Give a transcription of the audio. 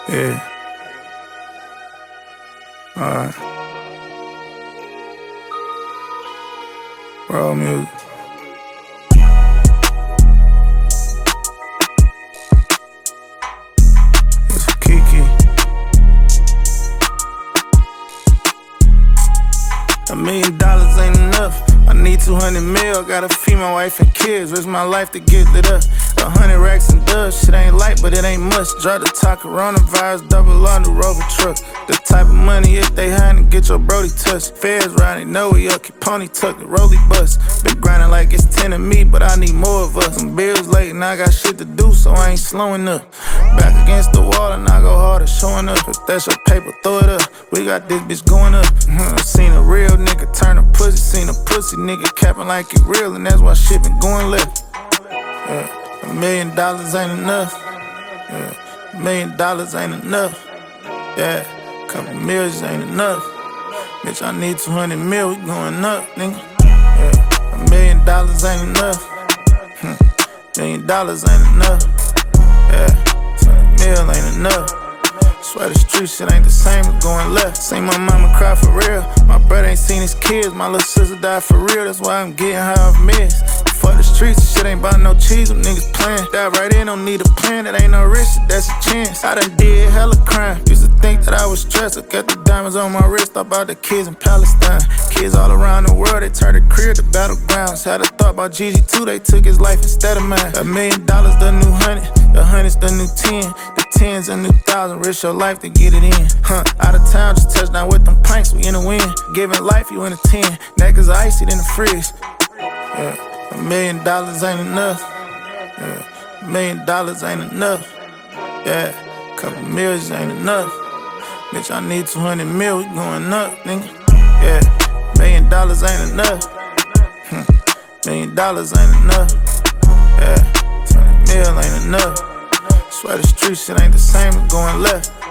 Yeah. Alright. Roll music. It's for Kiki. $1 million ain't enough. I need 200 mil. Gotta feed my wife and kids. Risk my life to get lit up. 100 racks and dubs. Shit ain't light, but it ain't much. Drop the top, coronavirus, double on the Rover truck. The type of money if they hide and get your Brody touched. Feds riding, know we up. Keep pony tucked, the rollie bust. Been grinding like it's 10 of me, but I need more of us. Some bills late and I got shit to do, so I ain't slowing up. Back against the wall and I go harder, showing up. If that's your paper, throw it up. We got this bitch going up. Seen a real nigga turn a pussy. Seen a pussy nigga capping like it real, and that's why shit been going left. Yeah. $1 million ain't enough. Yeah. $1 million ain't enough. Yeah. Couple millions ain't enough. Bitch, I need 200 mil. We going up, nigga. Yeah. $1 million ain't enough. $1 million ain't enough. Yeah. 200 mil ain't enough. Swear the street shit ain't the same as going left. Seen my mama cry for real. My brother ain't seen his kids. My little sister died for real. That's why I'm getting high off meds. Fuck the streets, shit ain't bout no cheese. Them niggas playin'. Dive right in, don't need a plan. That ain't no risk, that's a chance. I done did hella crime. Used to think that I was stressed. I got the diamonds on my wrist. Thought about the kids in Palestine. Kids all around the world, they turned the career to battlegrounds. Had a thought about Gigi too, they took his life instead of mine. $1 million, the new 100. The 100's the new 10. The 10's a new 1,000. Risk your life to get it in. Out of town, just touchdown with them pints, we in the wind. Giving life, you in a 10. Niggas icy in the fridge. Yeah. $1 million ain't enough. Yeah. $1 million ain't enough. Yeah. Couple millions ain't enough. Bitch, I need 200 mil. We going up, nigga. Yeah. $1 million ain't enough. $1 million ain't enough. Yeah. 200 mil ain't enough. Swear the street shit ain't the same as going left.